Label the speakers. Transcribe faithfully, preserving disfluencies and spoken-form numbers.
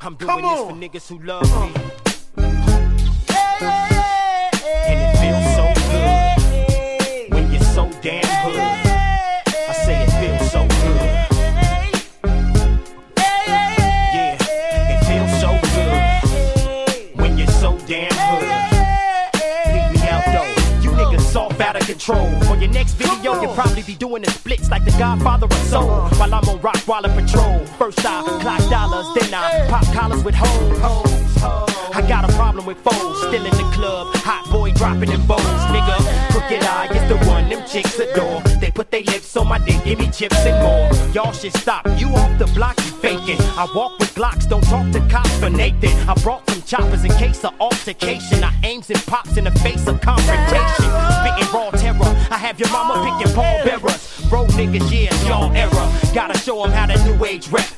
Speaker 1: I'm doing
Speaker 2: Come
Speaker 1: this
Speaker 2: on.
Speaker 1: for niggas who love me. And it feels so good when you're so damn hood. I say it feels so good. Yeah, it feels so good when you're so damn hood. Leave me out though, you niggas soft out of control. For your next video, you'll probably be doing the splits like the Godfather of Soul. While I'm on Rockwaller Patrol. First I clock dollars, then I pop collars with hoes. I got a problem with foes, still in the club, hot boy dropping them bows, nigga. Crooked eye is the one them chicks adore. They put their lips on my dick, give me chips and more. Y'all should stop, you off the block, you faking. I walk with Glocks, don't talk to cops for Nathan. I brought some choppers in case of altercation. I aims and pops in the face of confrontation. Spitting raw terror, I have your mama picking pallbearers. Bro niggas, yeah, y'all error. Gotta show them how the new age rep.